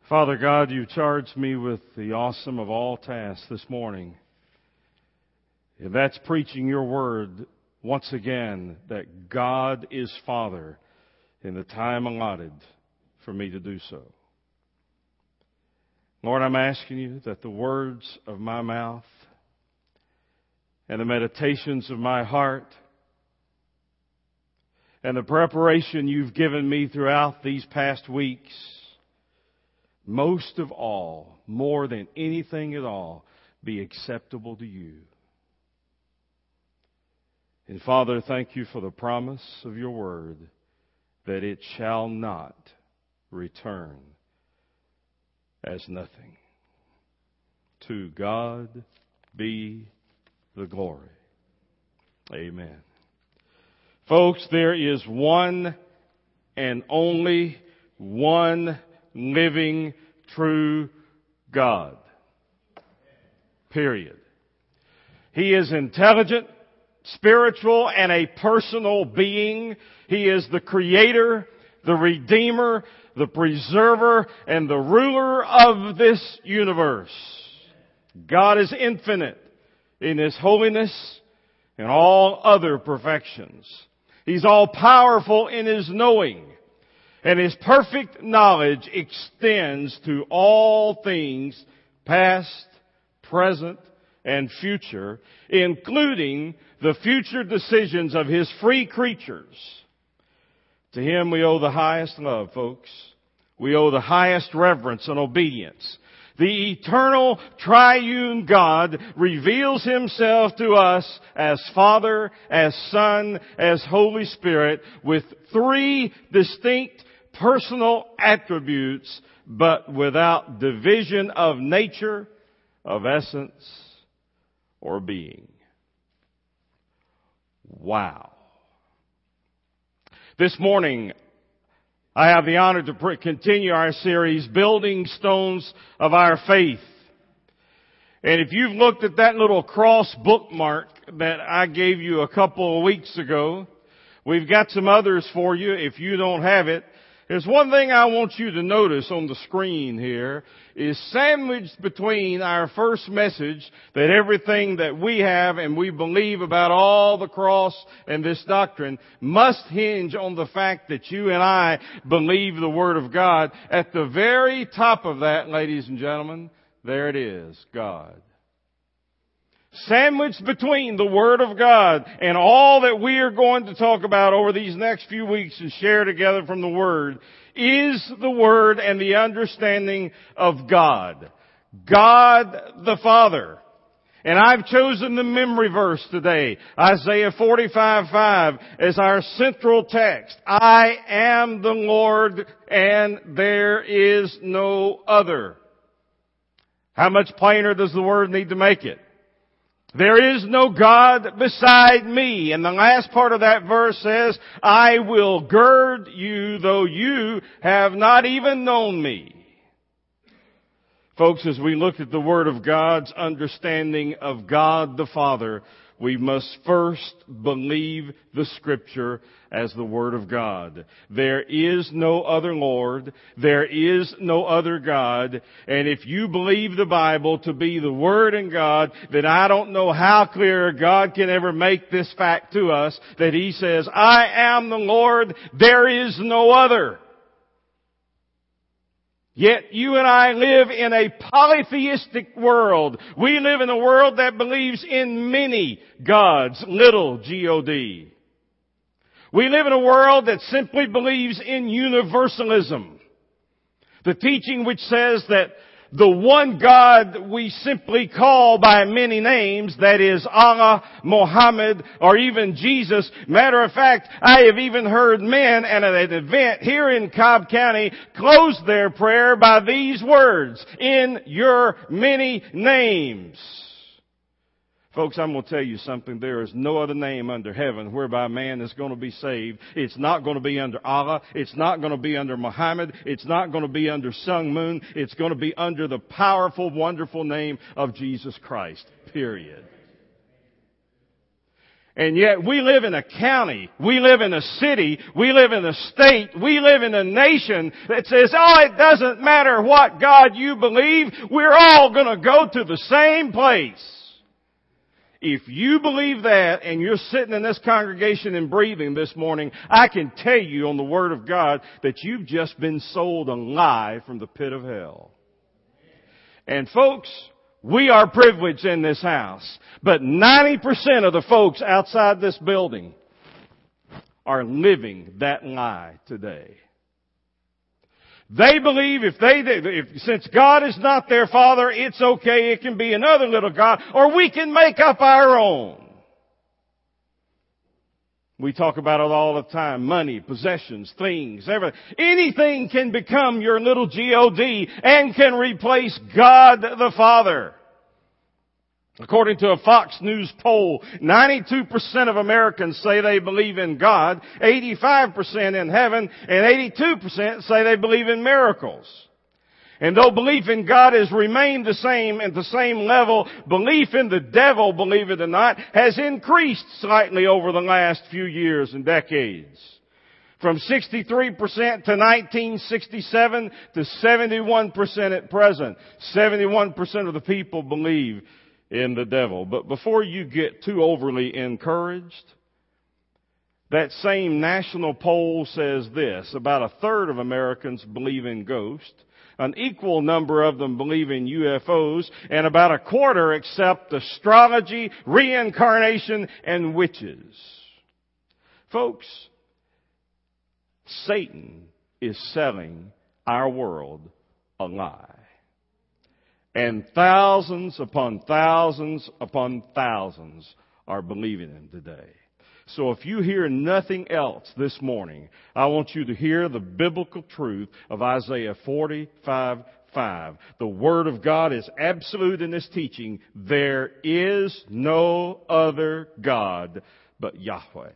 Father God, you charged me with the awesome of all tasks this morning. And that's preaching your word once again, that God is Father in the time allotted for me to do so. Lord, I'm asking you that the words of my mouth and the meditations of my heart and the preparation you've given me throughout these past weeks, most of all, more than anything at all, be acceptable to you. And Father, thank you for the promise of your word that it shall not return as nothing. To God be the glory. Amen. Folks, there is one and only one living, true God. Period. He is intelligent, spiritual, and a personal being. He is the creator, the redeemer, the preserver, and the ruler of this universe. God is infinite in His holiness and all other perfections. He's all powerful in His knowing. And His perfect knowledge extends to all things past, present, and future, including the future decisions of His free creatures. To Him we owe the highest love, folks. We owe the highest reverence and obedience. The eternal triune God reveals Himself to us as Father, as Son, as Holy Spirit, with three distinct personal attributes, but without division of nature, of essence, or being. Wow. This morning, I have the honor to continue our series, Building Stones of Our Faith. And if you've looked at that little cross bookmark that I gave you a couple of weeks ago, we've got some others for you if you don't have it. There's one thing I want you to notice on the screen here is sandwiched between our first message that everything that we have and we believe about all the cross and this doctrine must hinge on the fact that you and I believe the Word of God. At the very top of that, ladies and gentlemen, there it is, God. Sandwiched between the Word of God and all that we are going to talk about over these next few weeks and share together from the Word is the Word and the understanding of God. God the Father. And I've chosen the memory verse today, Isaiah 45:5, as our central text. I am the Lord and there is no other. How much plainer does the Word need to make it? There is no God beside me. And the last part of that verse says, I will gird you though you have not even known me. Folks, as we look at the Word of God's understanding of God the Father, we must first believe the Scripture as the Word of God. There is no other Lord. There is no other God. And if you believe the Bible to be the Word and God, then I don't know how clear God can ever make this fact to us that He says, I am the Lord. There is no other. Yet you and I live in a polytheistic world. We live in a world that believes in many gods, little G-O-D. We live in a world that simply believes in universalism. The teaching which says that the one God we simply call by many names, that is Allah, Muhammad, or even Jesus. Matter of fact, I have even heard men at an event here in Cobb County close their prayer by these words, in your many names. Folks, I'm going to tell you something. There is no other name under heaven whereby man is going to be saved. It's not going to be under Allah. It's not going to be under Muhammad. It's not going to be under Sun Moon. It's going to be under the powerful, wonderful name of Jesus Christ. Period. And yet we live in a county, we live in a city, we live in a state, we live in a nation that says, oh, it doesn't matter what God you believe, we're all going to go to the same place. If you believe that and you're sitting in this congregation and breathing this morning, I can tell you on the Word of God that you've just been sold a lie from the pit of hell. And folks, we are privileged in this house, but 90% of the folks outside this building are living that lie today. They believe since God is not their Father, it's okay, it can be another little God, or we can make up our own. We talk about it all the time. Money, possessions, things, everything. Anything can become your little G-O-D and can replace God the Father. According to a Fox News poll, 92% of Americans say they believe in God, 85% in heaven, and 82% say they believe in miracles. And though belief in God has remained the same at the same level, belief in the devil, believe it or not, has increased slightly over the last few years and decades. From 63% to 1967 to 71% at present. 71% of the people believe in the devil. But before you get too overly encouraged, that same national poll says this: about a third of Americans believe in ghosts, an equal number of them believe in UFOs, and about a quarter accept astrology, reincarnation, and witches. Folks, Satan is selling our world a lie. And thousands upon thousands upon thousands are believing him today. So if you hear nothing else this morning, I want you to hear the biblical truth of Isaiah 45:5. The Word of God is absolute in this teaching. There is no other God but Yahweh.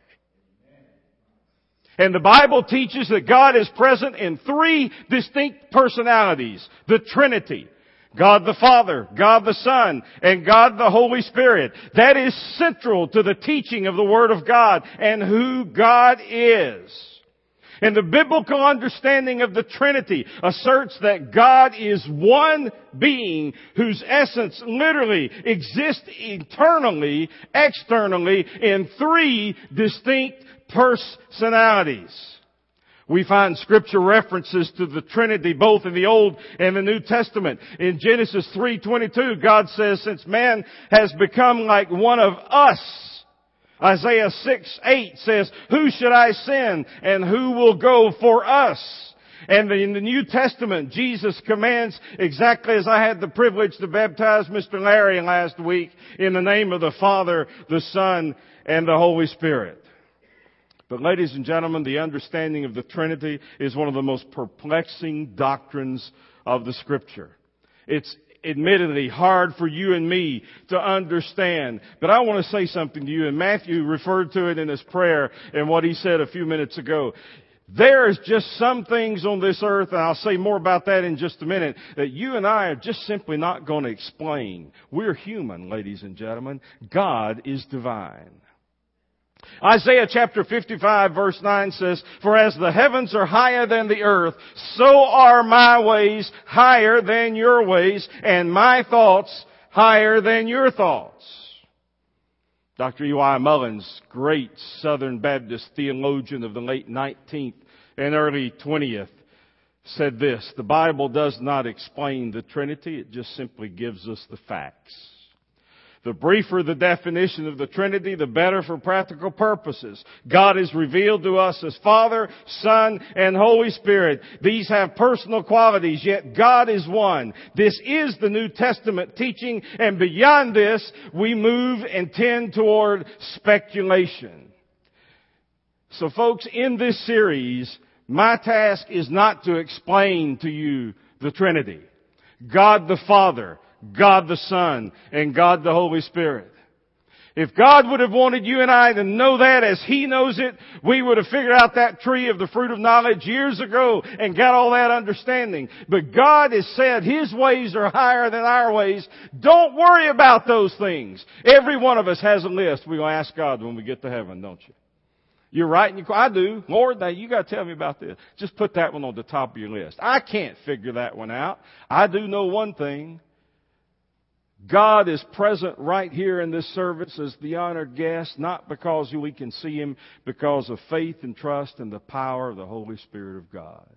And the Bible teaches that God is present in three distinct personalities: the Trinity. God the Father, God the Son, and God the Holy Spirit. That is central to the teaching of the Word of God and who God is. And the biblical understanding of the Trinity asserts that God is one being whose essence literally exists eternally, externally, in three distinct personalities. We find scripture references to the Trinity both in the Old and the New Testament. In Genesis 3:22, God says, since man has become like one of us. Isaiah 6:8 says, who should I send and who will go for us? And in the New Testament, Jesus commands, exactly as I had the privilege to baptize Mr. Larry last week, in the name of the Father, the Son, and the Holy Spirit. But ladies and gentlemen, the understanding of the Trinity is one of the most perplexing doctrines of the Scripture. It's admittedly hard for you and me to understand. But I want to say something to you, and Matthew referred to it in his prayer and what he said a few minutes ago. There is just some things on this earth, and I'll say more about that in just a minute, that you and I are just simply not going to explain. We're human, ladies and gentlemen. God is divine. Isaiah chapter 55 verse 9 says, for as the heavens are higher than the earth, so are my ways higher than your ways, and my thoughts higher than your thoughts. Dr. E.Y. Mullins, great Southern Baptist theologian of the late 19th and early 20th, said this: the Bible does not explain the Trinity, it just simply gives us the facts. The briefer the definition of the Trinity, the better for practical purposes. God is revealed to us as Father, Son, and Holy Spirit. These have personal qualities, yet God is one. This is the New Testament teaching, and beyond this, we move and tend toward speculation. So folks, in this series, my task is not to explain to you the Trinity. God the Father, God the Son, and God the Holy Spirit. If God would have wanted you and I to know that as He knows it, we would have figured out that tree of the fruit of knowledge years ago and got all that understanding. But God has said His ways are higher than our ways. Don't worry about those things. Every one of us has a list we're going to ask God when we get to heaven, don't you? You're right. I do. Lord, now you got to tell me about this. Just put that one on the top of your list. I can't figure that one out. I do know one thing. God is present right here in this service as the honored guest, not because we can see Him, because of faith and trust and the power of the Holy Spirit of God.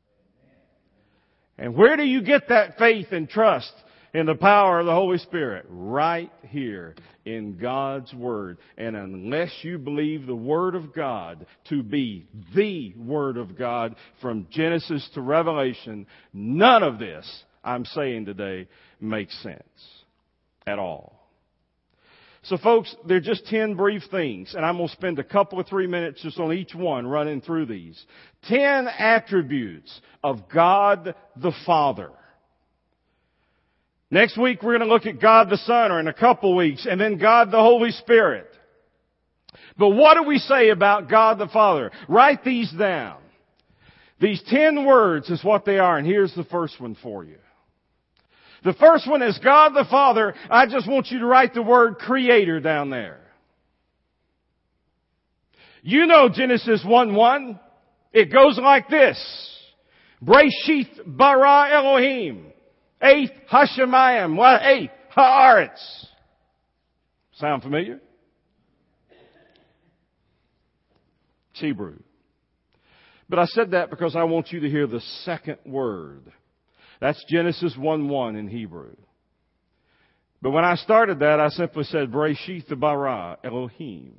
And where do you get that faith and trust in the power of the Holy Spirit? Right here in God's Word. And unless you believe the Word of God to be the Word of God from Genesis to Revelation, none of this I'm saying today makes sense at all. So folks, they're just 10 brief things, and I'm going to spend a couple of 3 minutes just on each one running through these. 10 attributes of God the Father. Next week we're going to look at God the Son, or in a couple weeks, and then God the Holy Spirit. But what do we say about God the Father? Write these down. These 10 words is what they are, and here's the first one for you. The first one is God the Father. I just want you to write the word Creator down there. You know Genesis 1:1. It goes like this. Breshith bara Elohim. Eighth Hashemayim. Eighth Haaretz. Sound familiar? It's Hebrew. But I said that because I want you to hear the second word. That's Genesis 1:1 in Hebrew. But when I started that, I simply said, Breshith bara Elohim.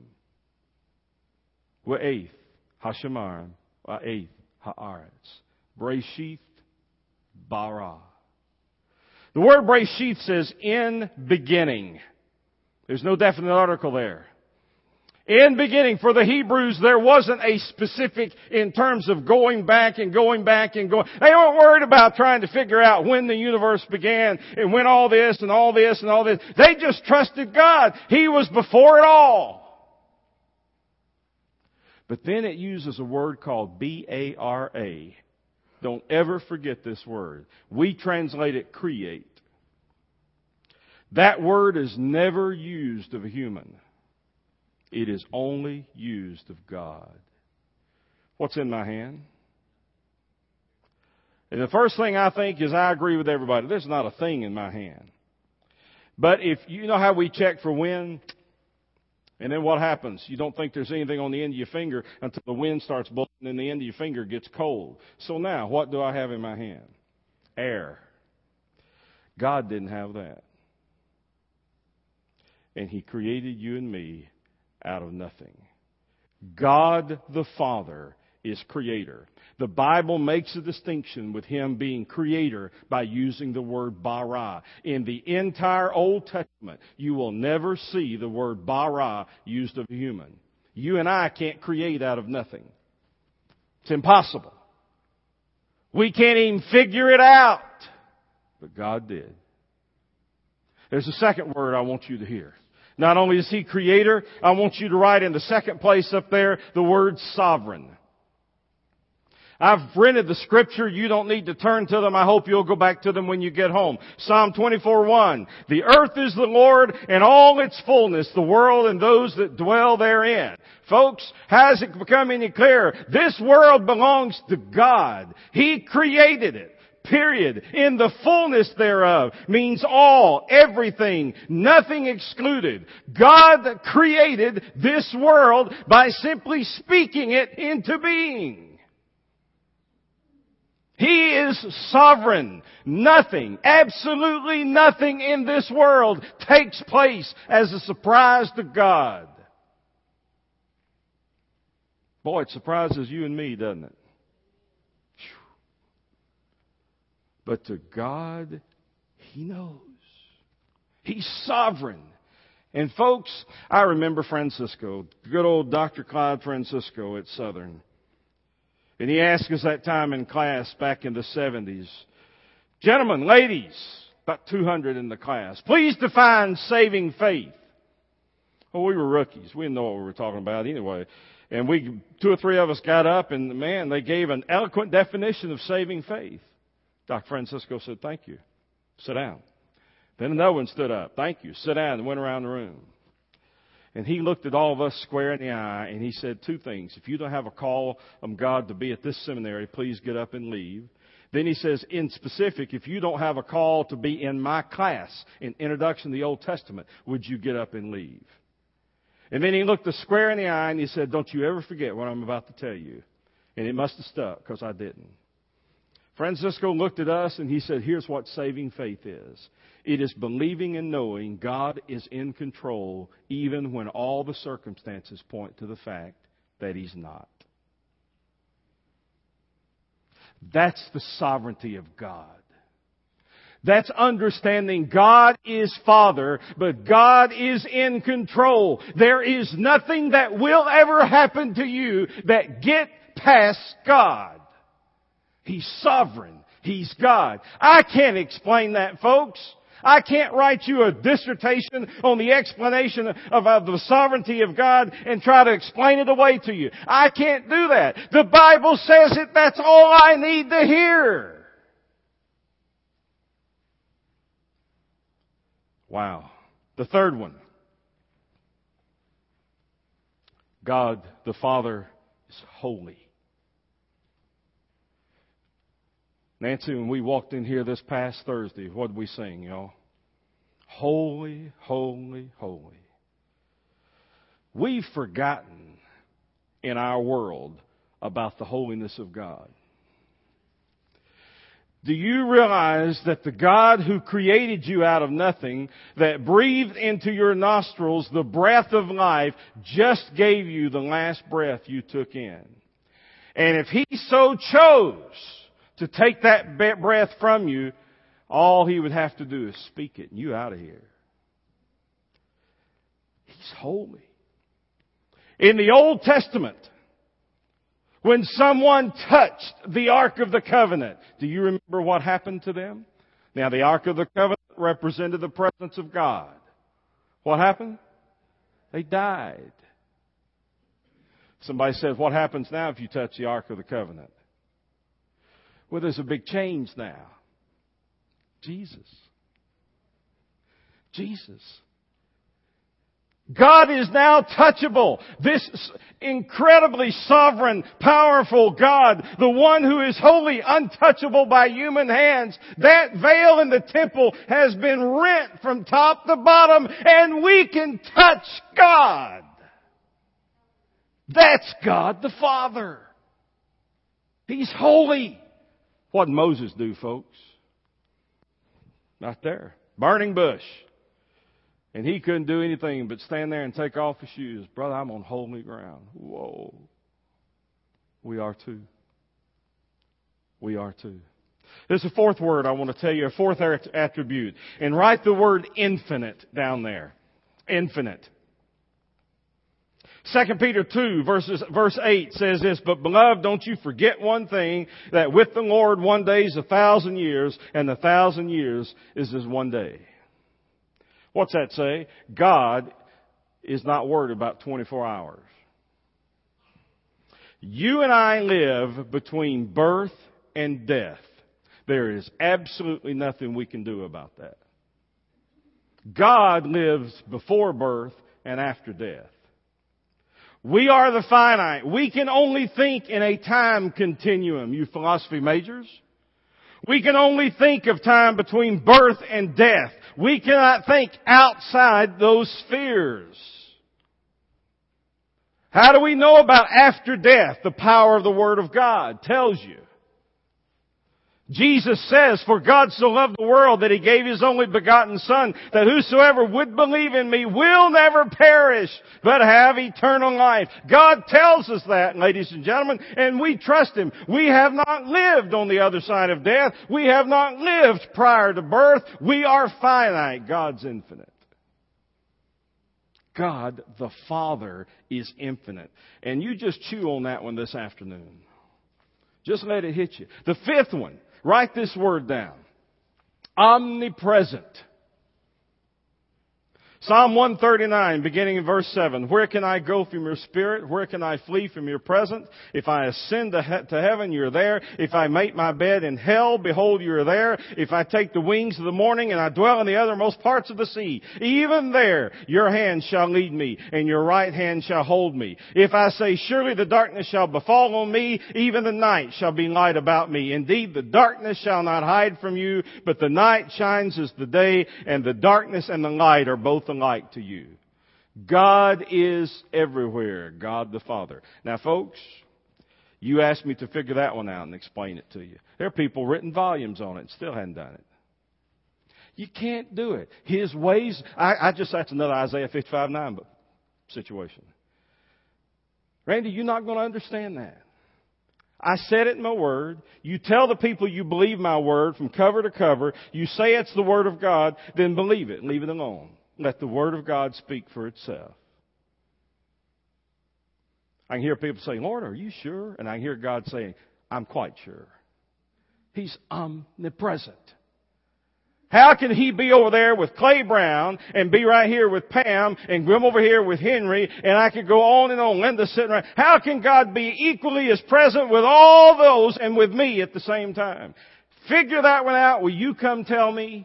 Wa'eth Hashemayim. Wa'eth Haaretz. Breshith bara. The word Breshith says in beginning. There's no definite article there. In beginning, for the Hebrews, there wasn't a specific in terms of going back and going back and going. They weren't worried about trying to figure out when the universe began and when all this and all this and all this. They just trusted God. He was before it all. But then it uses a word called B-A-R-A. Don't ever forget this word. We translate it create. That word is never used of a human. It is only used of God. What's in my hand? And the first thing I think is I agree with everybody. There's not a thing in my hand. But if you know how we check for wind, and then what happens? You don't think there's anything on the end of your finger until the wind starts blowing and the end of your finger gets cold. So now, what do I have in my hand? Air. God didn't have that. And He created you and me out of nothing. God the Father is creator. The Bible makes a distinction with Him being creator by using the word bara. In the entire Old Testament, you will never see the word bara used of a human. You and I can't create out of nothing. It's impossible. We can't even figure it out. But God did. There's a second word I want you to hear. Not only is He creator, I want you to write in the second place up there the word sovereign. I've rented the scripture. You don't need to turn to them. I hope you'll go back to them when you get home. Psalm 24:1. The earth is the Lord and all its fullness, the world and those that dwell therein. Folks, has it become any clearer? This world belongs to God. He created it. Period. In the fullness thereof means all, everything, nothing excluded. God created this world by simply speaking it into being. He is sovereign. Nothing, absolutely nothing in this world takes place as a surprise to God. Boy, it surprises you and me, doesn't it? But to God, He knows. He's sovereign. And folks, I remember Francisco, good old Dr. Clyde Francisco at Southern. And he asked us that time in class back in the 70s, gentlemen, ladies, about 200 in the class, please define saving faith. Well, we were rookies. We didn't know what we were talking about anyway. And 2 or 3 of us got up and man, they gave an eloquent definition of saving faith. Dr. Francisco said, thank you. Sit down. Then another one stood up. Thank you. Sit down, and went around the room. And he looked at all of us square in the eye and he said 2 things. If you don't have a call from God to be at this seminary, please get up and leave. Then he says, in specific, if you don't have a call to be in my class in Introduction to the Old Testament, would you get up and leave? And then he looked us square in the eye and he said, don't you ever forget what I'm about to tell you. And it must have stuck because I didn't. Francisco looked at us and he said, here's what saving faith is. It is believing and knowing God is in control even when all the circumstances point to the fact that He's not. That's the sovereignty of God. That's understanding God is Father, but God is in control. There is nothing that will ever happen to you that get past God. He's sovereign. He's God. I can't explain that, folks. I can't write you a dissertation on the explanation of the sovereignty of God and try to explain it away to you. I can't do that. The Bible says it. That's all I need to hear. Wow. The third one. God the Father is holy. Nancy, when we walked in here this past Thursday, what did we sing, y'all? Holy, holy, holy. We've forgotten in our world about the holiness of God. Do you realize that the God who created you out of nothing, that breathed into your nostrils the breath of life, just gave you the last breath you took in? And if He so chose to take that breath from you, all He would have to do is speak it and you out of here. He's holy. In the Old Testament, when someone touched the Ark of the Covenant, do you remember what happened to them? Now, the Ark of the Covenant represented the presence of God. What happened? They died. Somebody says, what happens now if you touch the Ark of the Covenant? Well, there's a big change now. Jesus. God is now touchable. This incredibly sovereign, powerful God, the one who is holy, untouchable by human hands. That veil in the temple has been rent from top to bottom, and we can touch God. That's God the Father. He's holy. What did Moses do, folks? Not there. Burning bush. And he couldn't do anything but stand there and take off his shoes. Brother, I'm on holy ground. Whoa. We are too. We are too. There's a fourth word I want to tell you, a fourth attribute. And write the word infinite down there. Infinite. 2 Peter 2 verse 8 says this, but beloved, don't you forget one thing, that with the Lord 1 day is 1,000 years, and 1,000 years is as 1 day. What's that say? God is not worried about 24 hours. You and I live between birth and death. There is absolutely nothing we can do about that. God lives before birth and after death. We are the finite. We can only think in a time continuum, you philosophy majors. We can only think of time between birth and death. We cannot think outside those spheres. How do we know about after death? The power of the Word of God tells you. Jesus says, for God so loved the world that He gave His only begotten Son, that whosoever would believe in Me will never perish, but have eternal life. God tells us that, ladies and gentlemen, and we trust Him. We have not lived on the other side of death. We have not lived prior to birth. We are finite. God's infinite. God the Father is infinite. And you just chew on that one this afternoon. Just let it hit you. The fifth one. Write this word down. Omnipresent. Psalm 139, beginning in verse 7. Where can I go from your spirit? Where can I flee from your presence? If I ascend to heaven, you're there. If I make my bed in hell, behold, you're there. If I take the wings of the morning and I dwell in the uttermost parts of the sea, even there your hand shall lead me and your right hand shall hold me. If I say, surely the darkness shall befall on me, even the night shall be light about me. Indeed, the darkness shall not hide from you, but the night shines as the day, and the darkness and the light are both alike to you. God is everywhere, God the Father. Now folks, you asked me to figure that one out and explain it to you. There are people written volumes on it, still hadn't done it. You can't do it. His ways, that's another Isaiah 55:9 situation. Randy, you're not going to understand that. I said it in my word. You tell the people you believe my word from cover to cover. You say it's the word of God, then believe it and leave it alone. Let the word of God speak for itself. I can hear people say, Lord, are you sure? And I can hear God saying, I'm quite sure. He's omnipresent. How can He be over there with Clay Brown and be right here with Pam and Grim over here with Henry, and I could go on and on, Linda sitting right? How can God be equally as present with all those and with me at the same time? Figure that one out. Will you come tell me?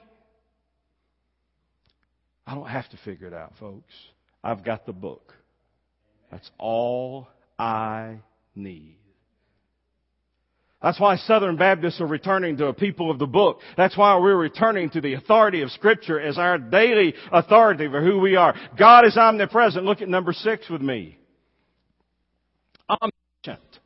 I don't have to figure it out, folks. I've got the book. That's all I need. That's why Southern Baptists are returning to a people of the book. That's why we're returning to the authority of Scripture as our daily authority for who we are. God is omnipresent. Look at number 6 with me. Omniscient.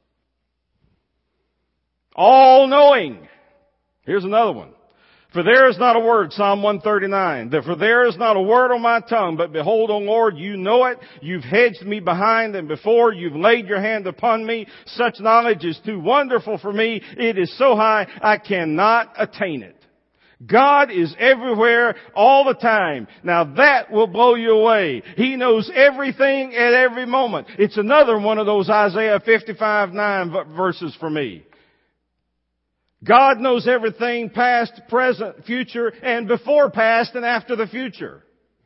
All-knowing. Here's another one. For there is not a word, Psalm 139, for there is not a word on my tongue, but behold, O Lord, you know it. You've hedged me behind and before. You've laid your hand upon me. Such knowledge is too wonderful for me. It is so high, I cannot attain it. God is everywhere all the time. Now that will blow you away. He knows everything at every moment. It's another one of those Isaiah 55:9 verses for me. God knows everything, past, present, future, and before past and after the future.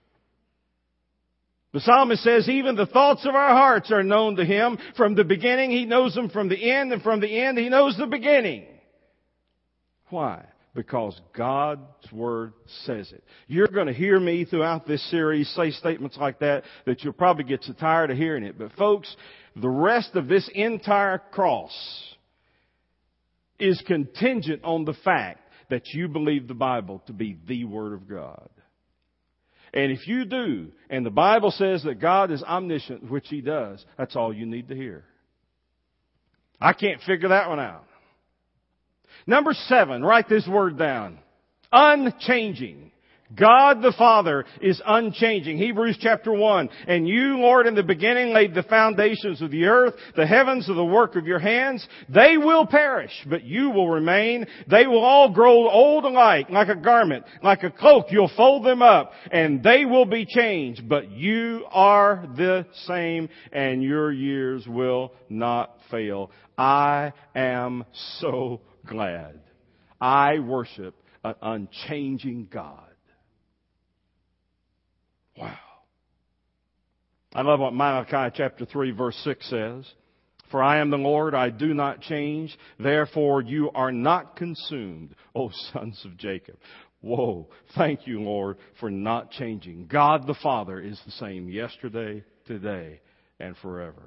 The psalmist says, even the thoughts of our hearts are known to Him. From the beginning, He knows them from the end, and from the end, He knows the beginning. Why? Because God's Word says it. You're going to hear me throughout this series say statements like that you'll probably get so tired of hearing it. But folks, the rest of this entire cross is contingent on the fact that you believe the Bible to be the Word of God. And if you do, and the Bible says that God is omniscient, which He does, that's all you need to hear. I can't figure that one out. Number 7, write this word down. Unchanging. God the Father is unchanging. Hebrews chapter 1. And you, Lord, in the beginning laid the foundations of the earth. The heavens are the work of your hands. They will perish, but you will remain. They will all grow old alike, like a garment, like a cloak. You'll fold them up, and they will be changed. But you are the same, and your years will not fail. I am so glad. I worship an unchanging God. Wow. I love what Malachi chapter 3 verse 6 says. For I am the Lord, I do not change. Therefore you are not consumed, O sons of Jacob. Whoa. Thank you, Lord, for not changing. God the Father is the same yesterday, today, and forever.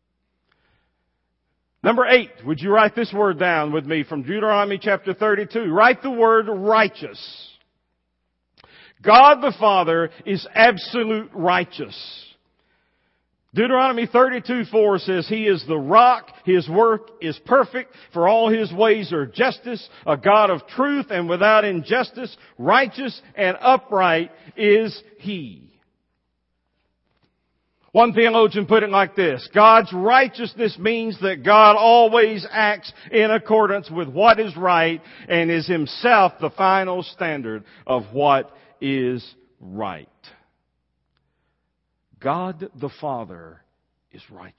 Number 8, would you write this word down with me from Deuteronomy chapter 32? Write the word righteous. God the Father is absolute righteous. Deuteronomy 32:4 says, He is the rock, His work is perfect, for all His ways are justice, a God of truth and without injustice, righteous and upright is He. One theologian put it like this: God's righteousness means that God always acts in accordance with what is right and is Himself the final standard of what is right. God the Father is righteous.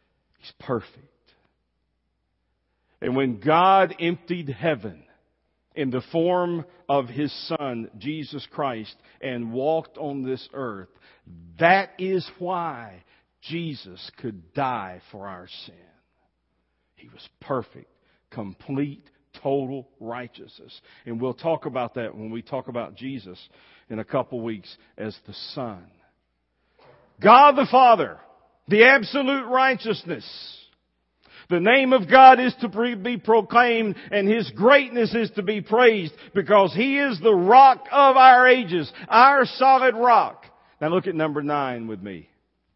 He's perfect. And when God emptied heaven in the form of His Son, Jesus Christ, and walked on this earth. That is why Jesus could die for our sin. He was perfect, complete, total righteousness. And we'll talk about that when we talk about Jesus in a couple weeks as the Son. God the Father, the absolute righteousness. The name of God is to be proclaimed, and His greatness is to be praised, because He is the rock of our ages, our solid rock. Now look at number 9 with me.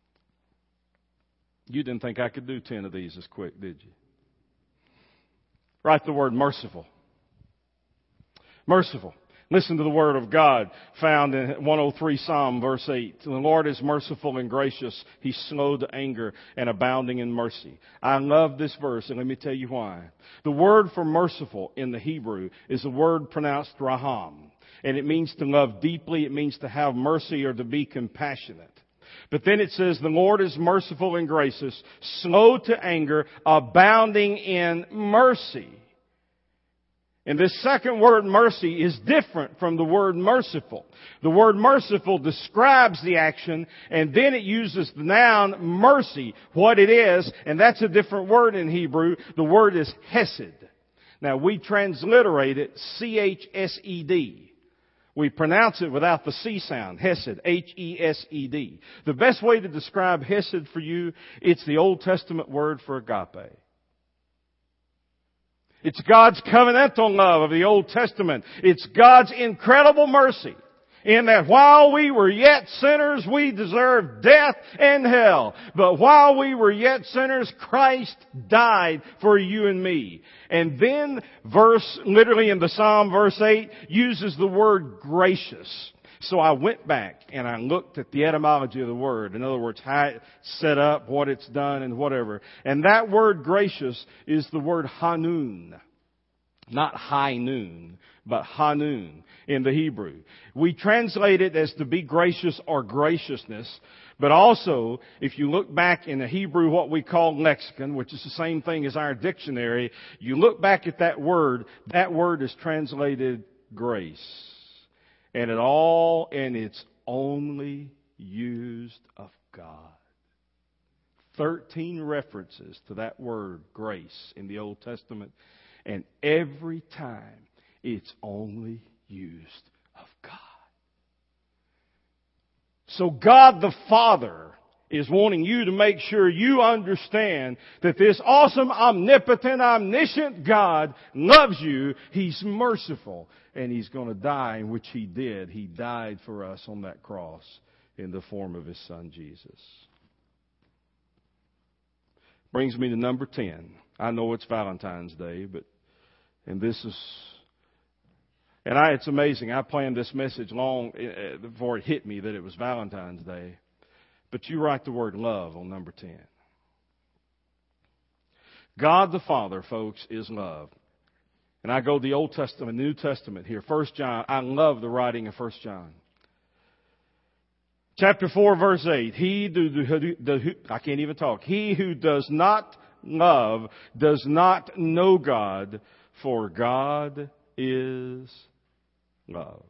You didn't think I could do 10 of these as quick, did you? Write the word merciful. Merciful. Listen to the word of God found in 103 Psalm verse 8. The Lord is merciful and gracious. He's slow to anger and abounding in mercy. I love this verse, and let me tell you why. The word for merciful in the Hebrew is a word pronounced raham. And it means to love deeply. It means to have mercy or to be compassionate. But then it says, the Lord is merciful and gracious, slow to anger, abounding in mercy. And this second word, mercy, is different from the word merciful. The word merciful describes the action, and then it uses the noun mercy, what it is, and that's a different word in Hebrew. The word is hesed. Now, we transliterate it C-H-S-E-D. We pronounce it without the C sound, hesed, H-E-S-E-D. The best way to describe hesed for you, it's the Old Testament word for agape. It's God's covenantal love of the Old Testament. It's God's incredible mercy in that while we were yet sinners, we deserved death and hell. But while we were yet sinners, Christ died for you and me. And then literally in the Psalm, verse 8, uses the word gracious. So I went back and I looked at the etymology of the word. In other words, how it's set up, what it's done, and whatever. And that word gracious is the word hanun. Not high noon, but hanun in the Hebrew. We translate it as to be gracious or graciousness. But also, if you look back in the Hebrew, what we call lexicon, which is the same thing as our dictionary, you look back at that word is translated grace. And it's only used of God. 13 references to that word, grace, in the Old Testament. And every time, it's only used of God. So God the Father is wanting you to make sure you understand that this awesome, omnipotent, omniscient God loves you. He's merciful. And He's going to die, which He did. He died for us on that cross in the form of His Son, Jesus. Brings me to number 10. I know it's Valentine's Day, it's amazing. I planned this message long before it hit me that it was Valentine's Day. But you write the word love on number 10. God the Father, folks, is love. And I go to the Old Testament, New Testament here. 1 John, I love the writing of 1 John. Chapter 4, verse 8. He who does not love does not know God, for God is love.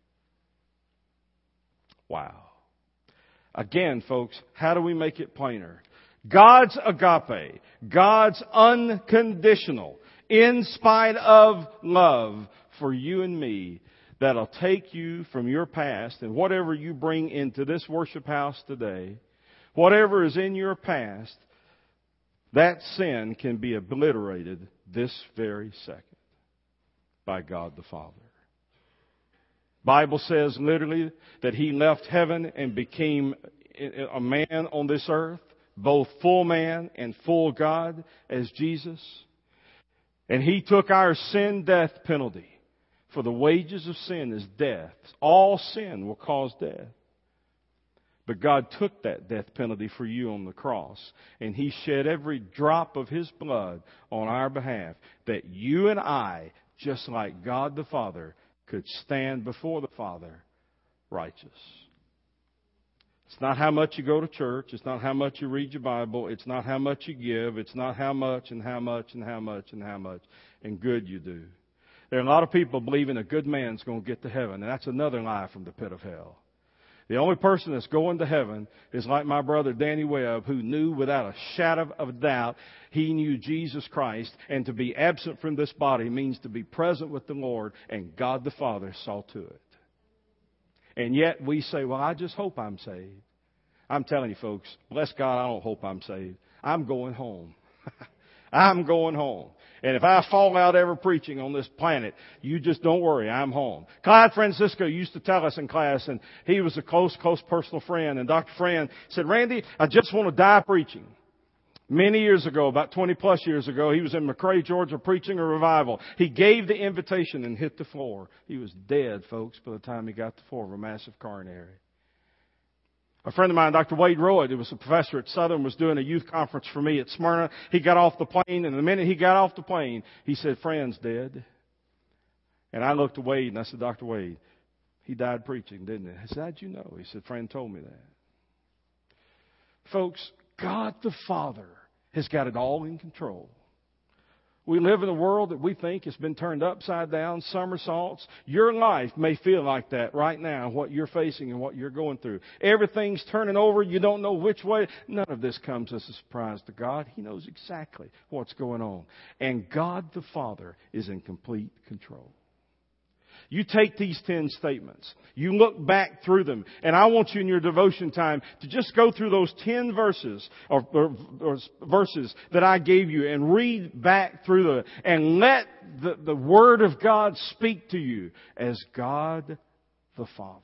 Wow. Again, folks, how do we make it plainer? God's agape, God's unconditional, in spite of love for you and me, that'll take you from your past and whatever you bring into this worship house today, whatever is in your past, that sin can be obliterated this very second by God the Father. Bible says literally that He left heaven and became a man on this earth, both full man and full God as Jesus. And He took our sin death penalty. For the wages of sin is death. All sin will cause death. But God took that death penalty for you on the cross. And He shed every drop of His blood on our behalf, that you and I, just like God the Father, could stand before the Father righteous. It's not how much you go to church. It's not how much you read your Bible. It's not how much you give. It's not how much and how much and how much and how much and good you do. There are a lot of people believing a good man's going to get to heaven, and that's another lie from the pit of hell. The only person that's going to heaven is like my brother Danny Webb, who knew without a shadow of a doubt he knew Jesus Christ, and to be absent from this body means to be present with the Lord, and God the Father saw to it. And yet we say, well, I just hope I'm saved. I'm telling you folks, bless God, I don't hope I'm saved. I'm going home. I'm going home. And if I fall out ever preaching on this planet, you just don't worry, I'm home. Clyde Francisco used to tell us in class, and he was a close personal friend, and Dr. Fran said, Randy, I just want to die preaching. Many years ago, about 20 plus years ago, he was in McRae, Georgia, preaching a revival. He gave the invitation and hit the floor. He was dead, folks, by the time he got to the floor of a massive coronary. A friend of mine, Dr. Wade Royd, who was a professor at Southern, was doing a youth conference for me at Smyrna. He got off the plane, and the minute he got off the plane, he said, Fran's dead. And I looked at Wade, and I said, Dr. Wade, he died preaching, didn't he? I said, how'd you know? He said, Fran told me that. Folks, God the Father has got it all in control. We live in a world that we think has been turned upside down, somersaults. Your life may feel like that right now, what you're facing and what you're going through. Everything's turning over. You don't know which way. None of this comes as a surprise to God. He knows exactly what's going on. And God the Father is in complete control. You take these 10 statements. You look back through them. And I want you in your devotion time to just go through those 10 verses or verses that I gave you and read back through them. And let the Word of God speak to you as God the Father.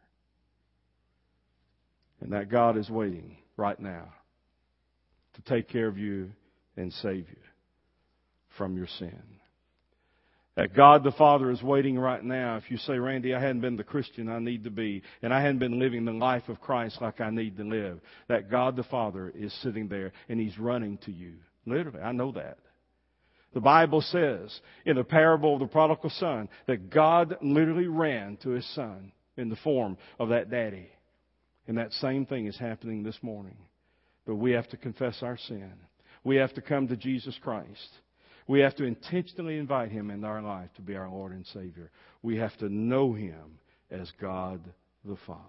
And that God is waiting right now to take care of you and save you from your sin. That God the Father is waiting right now. If you say, Randy, I hadn't been the Christian I need to be, and I hadn't been living the life of Christ like I need to live, that God the Father is sitting there and He's running to you. Literally, I know that. The Bible says in the parable of the prodigal son that God literally ran to His son in the form of that daddy. And that same thing is happening this morning. But we have to confess our sin. We have to come to Jesus Christ. We have to intentionally invite Him into our life to be our Lord and Savior. We have to know Him as God the Father.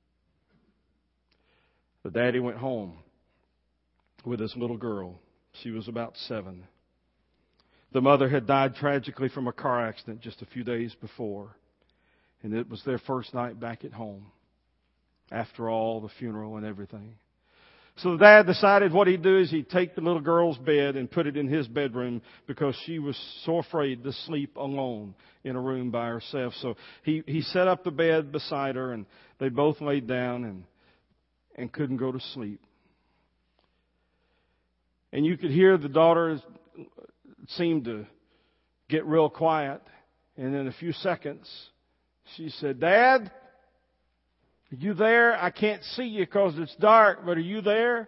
The daddy went home with his little girl. She was about 7. The mother had died tragically from a car accident just a few days before. And it was their first night back at home after all the funeral and everything. So the dad decided what he'd do is he'd take the little girl's bed and put it in his bedroom because she was so afraid to sleep alone in a room by herself. So he set up the bed beside her, and they both laid down and couldn't go to sleep. And you could hear the daughter seemed to get real quiet. And in a few seconds, she said, Dad, are you there? I can't see you because it's dark, but are you there?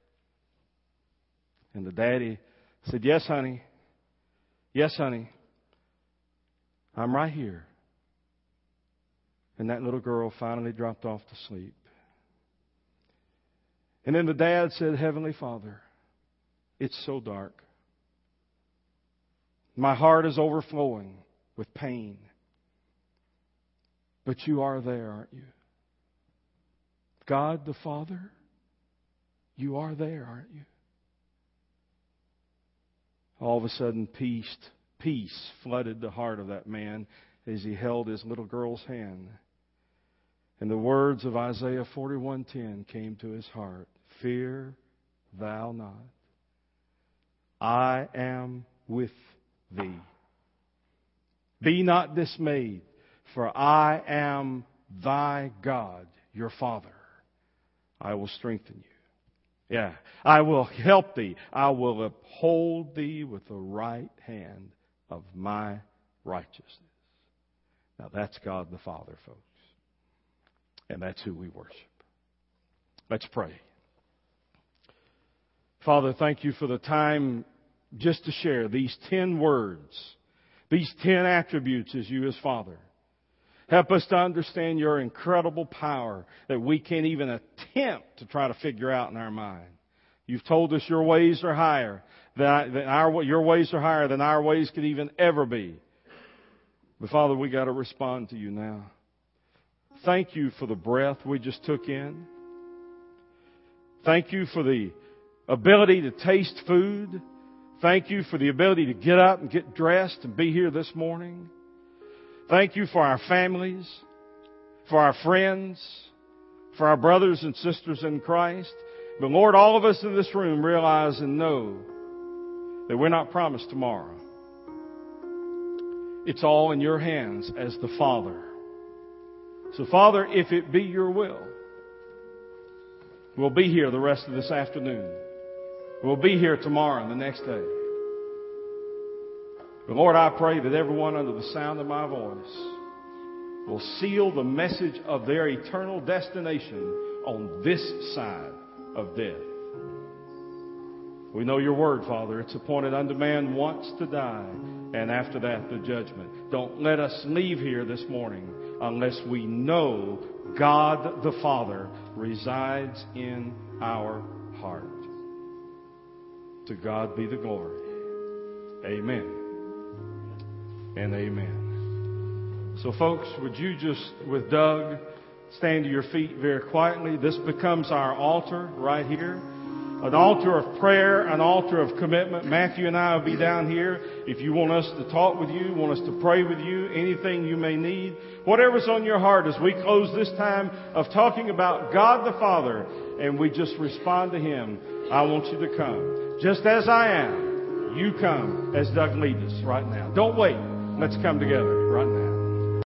And the daddy said, Yes, honey. Yes, honey. I'm right here. And that little girl finally dropped off to sleep. And then the dad said, Heavenly Father, it's so dark. My heart is overflowing with pain. But you are there, aren't you? God the Father, you are there, aren't you? All of a sudden, peace flooded the heart of that man as he held his little girl's hand. And the words of Isaiah 41:10 came to his heart. Fear thou not. I am with thee. Be not dismayed, for I am thy God, your Father. I will strengthen you. Yeah, I will help thee. I will uphold thee with the right hand of my righteousness. Now that's God the Father, folks. And that's who we worship. Let's pray. Father, thank you for the time just to share these 10 words, these 10 attributes as you as Father. Help us to understand your incredible power that we can't even attempt to try to figure out in our mind. You've told us your ways are higher your ways are higher than our ways could even ever be. But Father, we got to respond to you now. Thank you for the breath we just took in. Thank you for the ability to taste food. Thank you for the ability to get up and get dressed and be here this morning. Thank you for our families, for our friends, for our brothers and sisters in Christ. But Lord, all of us in this room realize and know that we're not promised tomorrow. It's all in your hands as the Father. So Father, if it be your will, we'll be here the rest of this afternoon. We'll be here tomorrow and the next day. But Lord, I pray that everyone under the sound of my voice will seal the message of their eternal destination on this side of death. We know your word, Father. It's appointed unto man once to die, and after that the judgment. Don't let us leave here this morning unless we know God the Father resides in our heart. To God be the glory. Amen and amen. So folks, would you just, with Doug, stand to your feet very quietly. This becomes our altar right here. An altar of prayer, an altar of commitment. Matthew and I will be down here. If you want us to talk with you, want us to pray with you, anything you may need, whatever's on your heart as we close this time of talking about God the Father and we just respond to Him, I want you to come. Just as I am, you come as Doug leads us right now. Don't wait. Let's come together right now.